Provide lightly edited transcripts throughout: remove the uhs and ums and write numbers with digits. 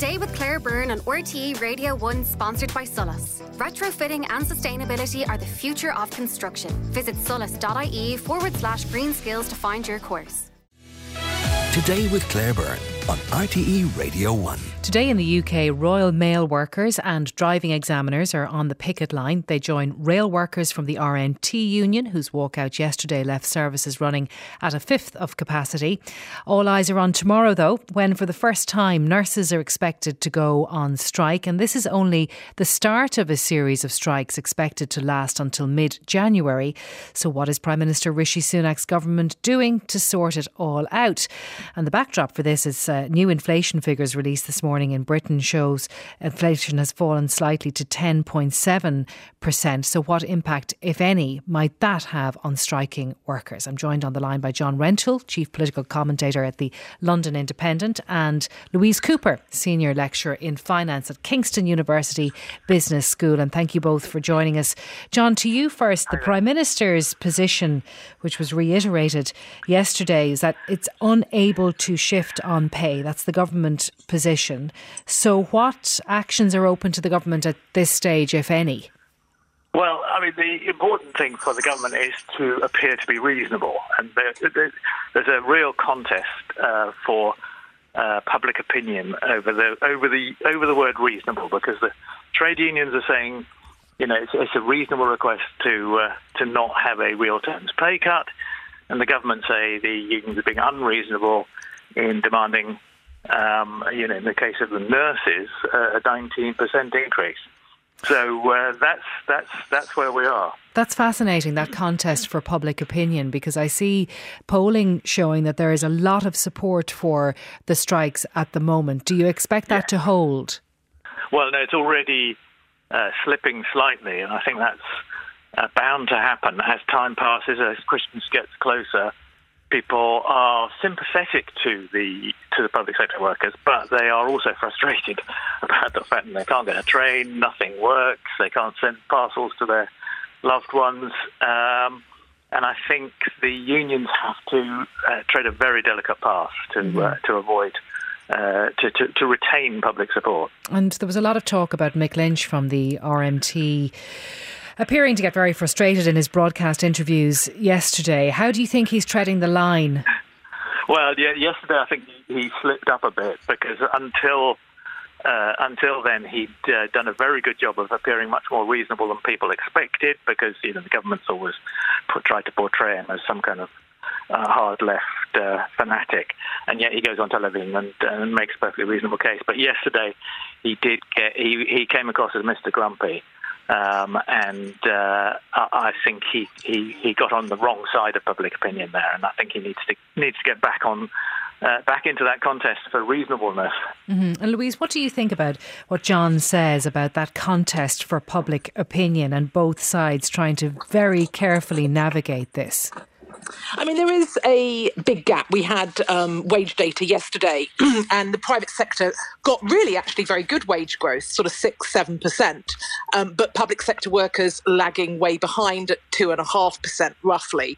Today with Claire Byrne on RTE Radio 1, sponsored by Sullus. Retrofitting and sustainability are the future of construction. Visit sullus.ie/green skills to find your course. Today with Claire Byrne on RTE Radio 1. Today in the UK, Royal Mail workers and driving examiners are on the picket line. They join rail workers from the RNT union, whose walkout yesterday left services running at a fifth of capacity. All eyes are on tomorrow, though, when for the first time nurses are expected to go on strike. And this is only the start of a series of strikes expected to last until mid-January. So what is Prime Minister Rishi Sunak's government doing to sort it all out? And the backdrop for this is new inflation figures released this morning in Britain shows inflation has fallen slightly to 10.7%. So what impact, if any, might that have on striking workers? I'm joined on the line by John Rentoul, Chief Political Commentator at the London Independent, and Louise Cooper, Senior Lecturer in Finance at Kingston University Business School. And thank you both for joining us. John, to you first. The Prime Minister's position, which was reiterated yesterday, is that it's unable to shift on pay. That's the government position. So what actions are open to the government at this stage, if any? Well, I mean, the important thing for the government is to appear to be reasonable. And there's a real contest for public opinion over the word reasonable, because the trade unions are saying, you know, it's a reasonable request to not have a real terms pay cut, and the government say the unions are being unreasonable in demanding, in the case of the nurses, a 19% increase. So that's where we are. That's fascinating, that contest for public opinion, because I see polling showing that there is a lot of support for the strikes at the moment. Do you expect that to hold? Well, no, it's already slipping slightly, and I think that's bound to happen as time passes, as Christmas gets closer. People are sympathetic to the public sector workers, but they are also frustrated about the fact that they can't get a train, nothing works, they can't send parcels to their loved ones, and I think the unions have to tread a very delicate path to avoid. To retain public support. And there was a lot of talk about Mick Lynch from the RMT appearing to get very frustrated in his broadcast interviews yesterday. How do you think he's treading the line? Well, yeah, yesterday I think he slipped up a bit, because until then he'd done a very good job of appearing much more reasonable than people expected, because the government's always tried to portray him as some kind of hard left fanatic, and yet he goes on television and makes a perfectly reasonable case. But yesterday he came across as Mr. Grumpy. And I think he got on the wrong side of public opinion there, and I think he needs to get back into that contest for reasonableness. Mm-hmm. And Louise, what do you think about what John says about that contest for public opinion and both sides trying to very carefully navigate this? I mean, there is a big gap. We had wage data yesterday and the private sector got really actually very good wage growth, sort of 6-7%, but public sector workers lagging way behind at 2.5% roughly.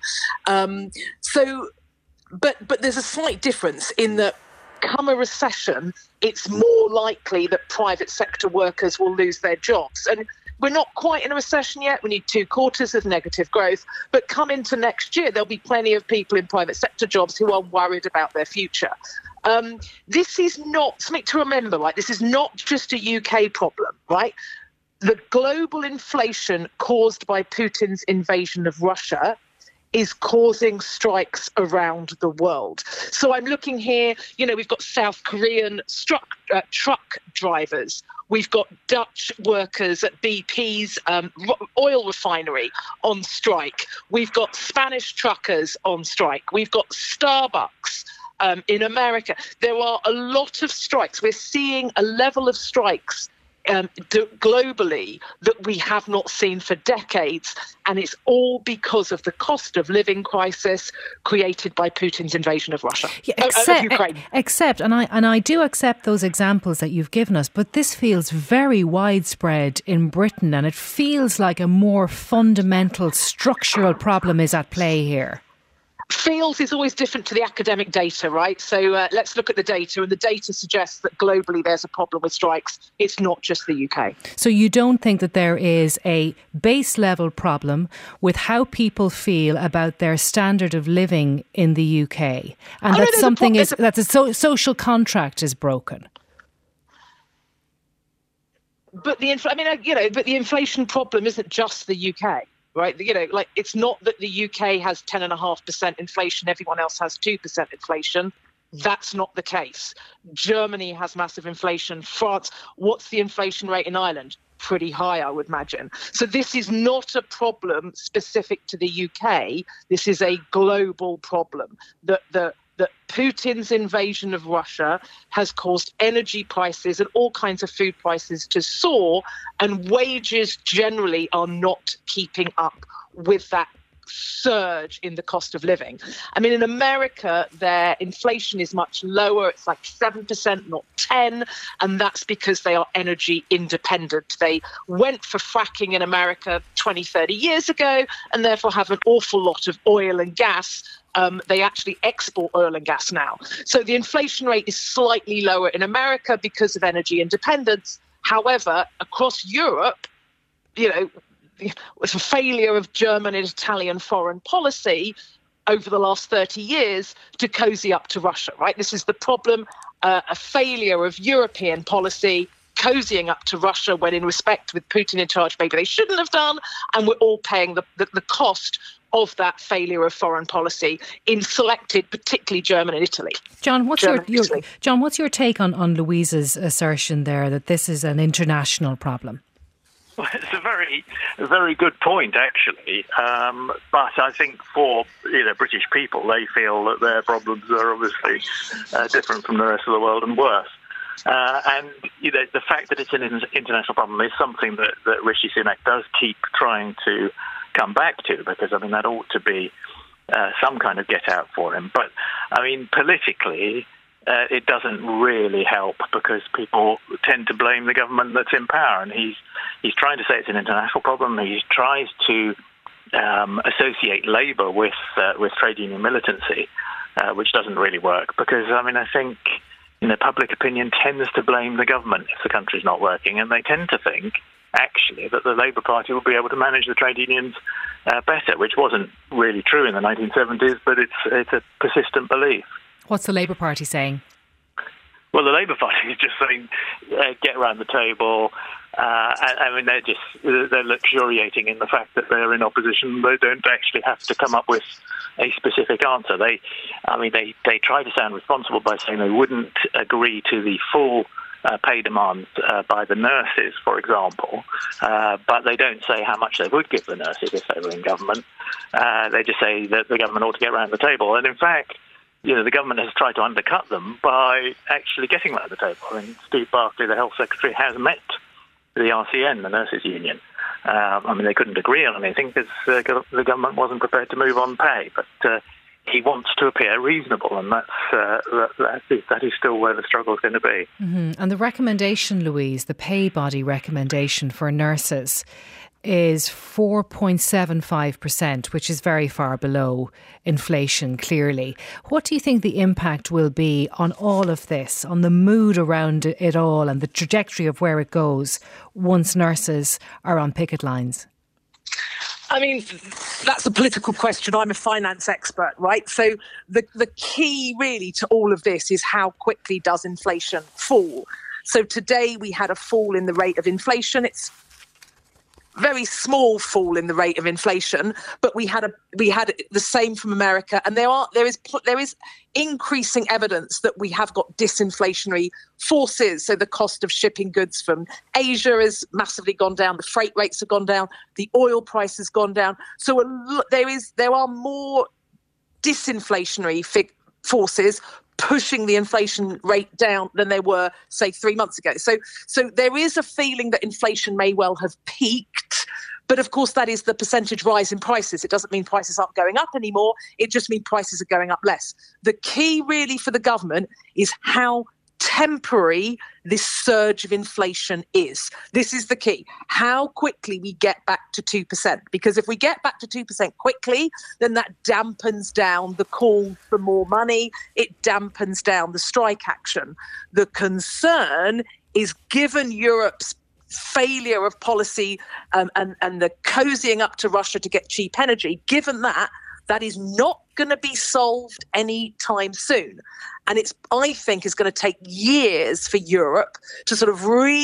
But there's a slight difference in that come a recession, it's more likely that private sector workers will lose their jobs. And we're not quite in a recession yet. We need 2 quarters of negative growth. But come into next year, there'll be plenty of people in private sector jobs who are worried about their future. This is not something to remember, right? This is not just a UK problem, right? The global inflation caused by Putin's invasion of Russia is causing strikes around the world. So I'm looking here, we've got South Korean truck drivers. We've got Dutch workers at BP's oil refinery on strike. We've got Spanish truckers on strike. We've got Starbucks in America. There are a lot of strikes. We're seeing a level of strikes globally that we have not seen for decades, and it's all because of the cost of living crisis created by Putin's invasion of Russia, of Ukraine. And I do accept those examples that you've given us, but this feels very widespread in Britain, and it feels like a more fundamental structural problem is at play here. Feels is always different to the academic data, right? So let's look at the data, and the data suggests that globally there's a problem with strikes. It's not just the UK. So you don't think that there is a base level problem with how people feel about their standard of living in the UK, and that a social contract is broken? But the inflation problem isn't just the UK. Right, it's not that the UK has 10.5% inflation, everyone else has 2% inflation. That's not the case. Germany has massive inflation. France, what's the inflation rate in Ireland? Pretty high, I would imagine. So this is not a problem specific to the UK. This is a global problem that Putin's invasion of Russia has caused energy prices and all kinds of food prices to soar, and wages generally are not keeping up with that surge in the cost of living. I mean, in America, their inflation is much lower. It's like 7%, not 10%, and that's because they are energy independent. They went for fracking in America 20, 30 years ago, and therefore have an awful lot of oil and gas. They actually export oil and gas now. So the inflation rate is slightly lower in America because of energy independence. However, across Europe, with a failure of German and Italian foreign policy over the last 30 years to cozy up to Russia, right? This is the problem, a failure of European policy cozying up to Russia when, in respect, with Putin in charge, maybe they shouldn't have done, and we're all paying the cost of that failure of foreign policy in selected, particularly Germany and Italy. John, what's your take on Louise's assertion there that this is an international problem? Well, it's a very good point, actually. But I think for British people, they feel that their problems are obviously different from the rest of the world and worse. And the fact that it's an international problem is something that Rishi Sunak does keep trying to come back to, because that ought to be some kind of get out for him. But politically, it doesn't really help, because people tend to blame the government that's in power, and he's trying to say it's an international problem. He tries to associate Labour with trade union militancy, which doesn't really work, because I think public opinion tends to blame the government if the country's not working, and they tend to think actually that the Labour Party will be able to manage the trade unions better, which wasn't really true in the 1970s, but it's a persistent belief. What's the Labour Party saying? Well, the Labour Party is just saying, get around the table. They're luxuriating in the fact that they're in opposition. They don't actually have to come up with a specific answer. They try to sound responsible by saying they wouldn't agree to the full pay demands by the nurses, for example, but they don't say how much they would give the nurses if they were in government. They just say that the government ought to get around the table. And in fact, the government has tried to undercut them by actually getting around the table. Steve Barclay, the health secretary, has met the RCN, the nurses' union. They couldn't agree on anything because the government wasn't prepared to move on pay, but he wants to appear reasonable, and that is still where the struggle is going to be. Mm-hmm. And the recommendation, Louise, the pay body recommendation for nurses is 4.75%, which is very far below inflation, clearly. What do you think the impact will be on all of this, on the mood around it all and the trajectory of where it goes once nurses are on picket lines? That's a political question. I'm a finance expert, right? So the key really to all of this is how quickly does inflation fall? So today we had a fall in the rate of inflation. It's very small fall in the rate of inflation, but we had the same from America, and there is increasing evidence that we have got disinflationary forces. So the cost of shipping goods from Asia has massively gone down, the freight rates have gone down, the oil price has gone down. So there are more disinflationary forces pushing the inflation rate down than there were, say, 3 months ago. So there is a feeling that inflation may well have peaked. But of course, that is the percentage rise in prices. It doesn't mean prices aren't going up anymore. It just means prices are going up less. The key really for the government is how temporary this surge of inflation is. This is the key. How quickly we get back to 2%. Because if we get back to 2% quickly, then that dampens down the call for more money. It dampens down the strike action. The concern is, given Europe's failure of policy and the cozying up to Russia to get cheap energy, given that is not going to be solved anytime soon. And I think is going to take years for Europe to sort of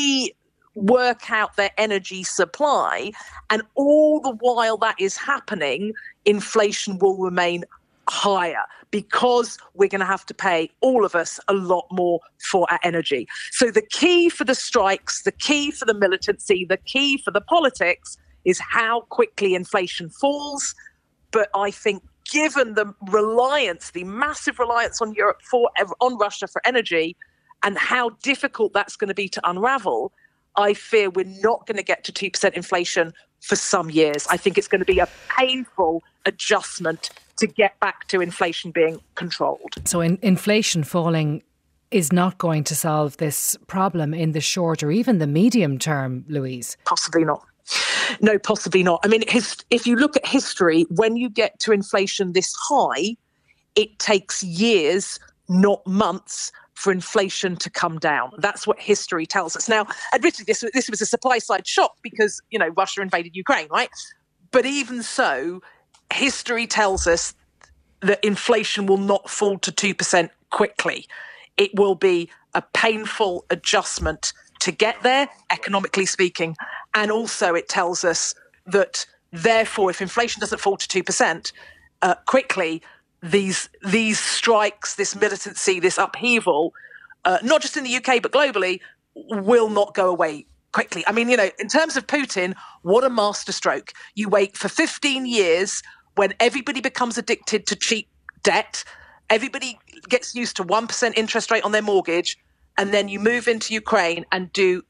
rework out their energy supply. And all the while that is happening, inflation will remain higher because we're going to have to pay, all of us, a lot more for our energy. So the key for the strikes, the key for the militancy, the key for the politics is how quickly inflation falls. But I think given the reliance, the massive reliance on Europe on Russia for energy, and how difficult that's going to be to unravel, I fear we're not going to get to 2% inflation for some years. I think it's going to be a painful adjustment to get back to inflation being controlled. So inflation falling is not going to solve this problem in the short or even the medium term, Louise? Possibly not. No, possibly not. I mean, if you look at history, when you get to inflation this high, it takes years, not months, for inflation to come down. That's what history tells us. Now, admittedly, this was a supply side shock because, Russia invaded Ukraine, right? But even so, history tells us that inflation will not fall to 2% quickly. It will be a painful adjustment to get there, economically speaking. And also it tells us that, therefore, if inflation doesn't fall to 2% quickly, these strikes, this militancy, this upheaval, not just in the UK but globally, will not go away quickly. I mean, in terms of Putin, what a masterstroke. You wait for 15 years when everybody becomes addicted to cheap debt, everybody gets used to 1% interest rate on their mortgage, and then you move into Ukraine and do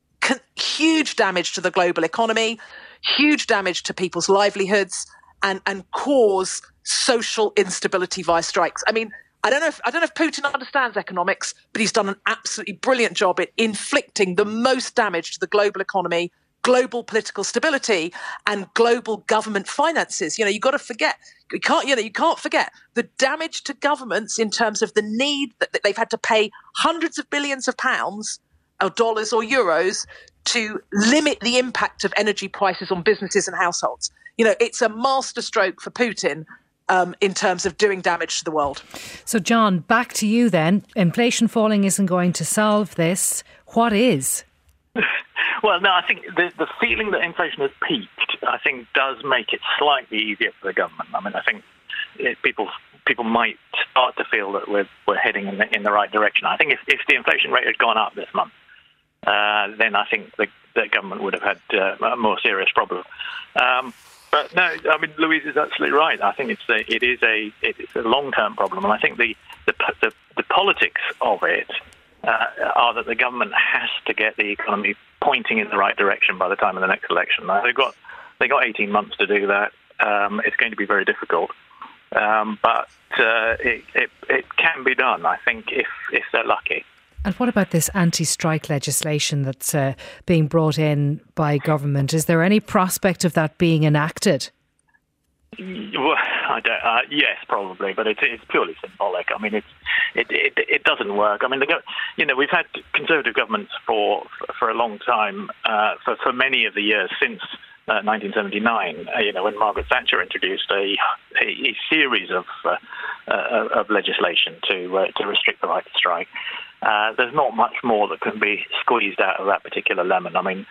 huge damage to the global economy, huge damage to people's livelihoods, and cause social instability via strikes. I mean, I don't know if Putin understands economics, but he's done an absolutely brilliant job at inflicting the most damage to the global economy, global political stability, and global government finances. You can't forget the damage to governments in terms of the need that they've had to pay hundreds of billions of pounds or dollars or euros to limit the impact of energy prices on businesses and households. It's a masterstroke for Putin in terms of doing damage to the world. So, John, back to you then. Inflation falling isn't going to solve this. What is? Well, no, I think the feeling that inflation has peaked, I think, does make it slightly easier for the government. I mean, I think people might start to feel that we're heading in the right direction. I think if the inflation rate had gone up this month, then I think the government would have had a more serious problem. But no, I mean, Louise is absolutely right. I think it's a long-term problem, and I think the politics of it are that the government has to get the economy pointing in the right direction by the time of the next election. Now, they got 18 months to do that. It's going to be very difficult, but it can be done, I think, if they're lucky. And what about this anti-strike legislation that's being brought in by government? Is there any prospect of that being enacted? Well, I don't. Yes, probably, but it's purely symbolic. I mean, it doesn't work. I mean, we've had Conservative governments for a long time, for many of the years since 1979. When Margaret Thatcher introduced a series of legislation to restrict the right to strike. There's not much more that can be squeezed out of that particular lemon. I mean,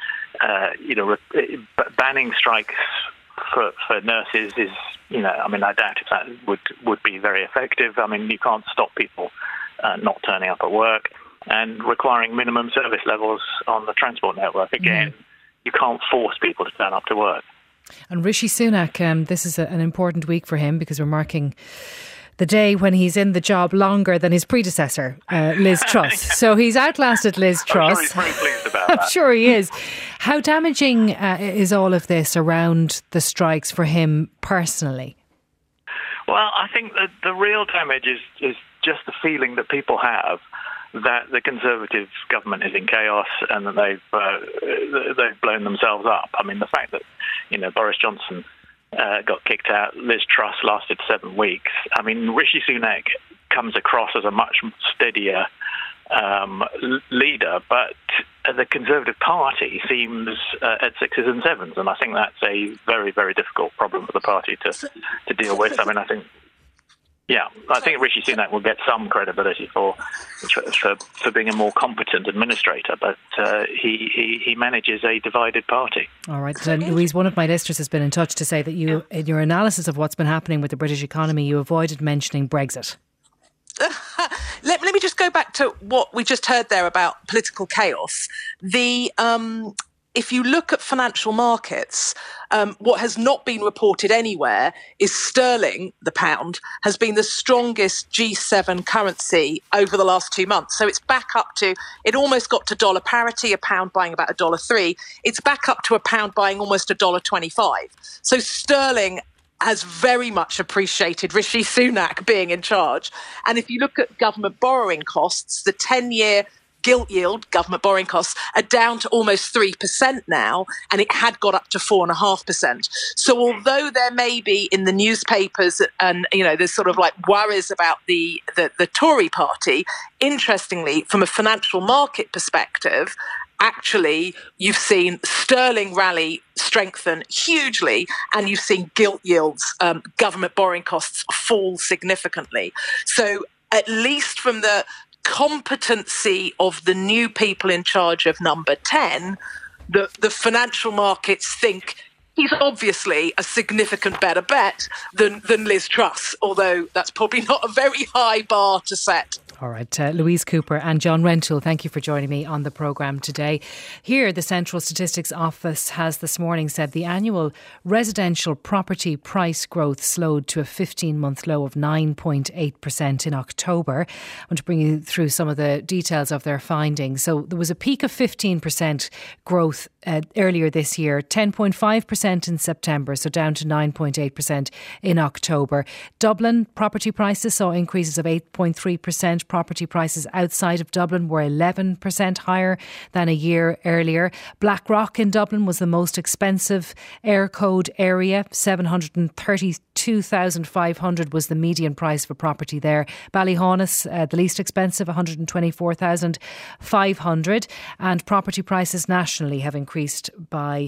banning strikes for nurses is, I doubt if that would be very effective. I mean, you can't stop people not turning up at work, and requiring minimum service levels on the transport network. Again, you can't force people to turn up to work. And Rishi Sunak, this is an important week for him because we're marking the day when he's in the job longer than his predecessor, Liz Truss. So he's outlasted Liz Truss. I'm sure he's very pleased about that. I'm sure he is. How damaging is all of this around the strikes for him personally? Well, I think that the real damage is just the feeling that people have that the Conservative government is in chaos and that they've blown themselves up. I mean, the fact that Boris Johnson got kicked out, Liz Truss lasted 7 weeks. I mean, Rishi Sunak comes across as a much steadier leader, but the Conservative Party seems at sixes and sevens, and I think that's a very, very difficult problem for the party to deal with. I mean, I think Rishi Sunak will get some credibility for being a more competent administrator, but he manages a divided party. All right, Louise, one of my listeners has been in touch to say that you, in your analysis of what's been happening with the British economy, you avoided mentioning Brexit. Let me just go back to what we just heard there about political chaos. If you look at financial markets, what has not been reported anywhere is sterling, the pound, has been the strongest G7 currency over the last 2 months. So it's back up to, it almost got to dollar parity, a pound buying about $1.03. It's back up to a pound buying almost $1.25. So sterling has very much appreciated Rishi Sunak being in charge. And if you look at government borrowing costs, the 10-year gilt yield, government borrowing costs, are down to almost 3% now, and it had got up to 4.5%. So although there may be in the newspapers and, there's sort of like worries about the Tory party, interestingly, from a financial market perspective, actually, you've seen sterling rally strengthen hugely, and you've seen gilt yields, government borrowing costs fall significantly. So at least from the competency of the new people in charge of Number 10, the financial markets think he's obviously a significant better bet than Liz Truss, although that's probably not a very high bar to set. All right, Louise Cooper and John Rentoul, thank you for joining me on the programme today. Here, the Central Statistics Office has this morning said the annual residential property price growth slowed to a 15-month low of 9.8% in October. I want to bring you through some of the details of their findings. So there was a peak of 15% growth earlier this year, 10.5% in September, so down to 9.8% in October. Dublin property prices saw increases of 8.3%. Property prices outside of Dublin were 11% higher than a year earlier. Blackrock in Dublin was the most expensive air code area. 732,500 was the median price for property there. Ballyhaunis, the least expensive, 124,500. And property prices nationally have increased by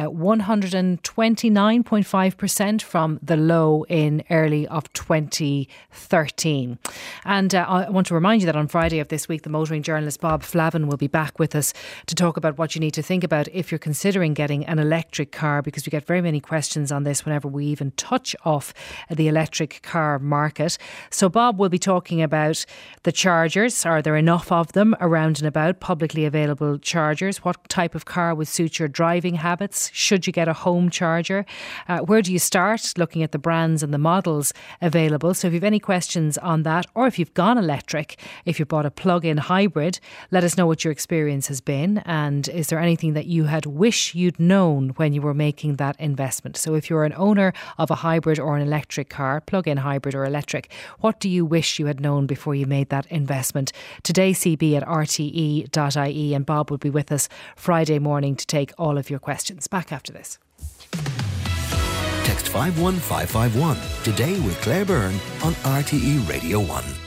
129.5% from the low in early of 2013. And I want to remind you that on Friday of this week, the motoring journalist Bob Flavin will be back with us to talk about what you need to think about if you're considering getting an electric car, because we get very many questions on this whenever we even touch off the electric car market. So Bob will be talking about the chargers. Are there enough of them around and about, publicly available chargers? What type of car would suit your driving habits? Should you get a home charger? Where do you start? Looking at the brands and the models available. So if you have any questions on that, or if you've gone electric, if you bought a plug-in hybrid, let us know what your experience has been, and is there anything that you had wish you'd known when you were making that investment. So if you're an owner of a hybrid or an electric car, plug-in hybrid or electric, what do you wish you had known before you made that investment? Today, CB at rte.ie, and Bob will be with us Friday morning to take all of your questions. Back after this. Text 51551 today with Claire Byrne on RTE Radio 1.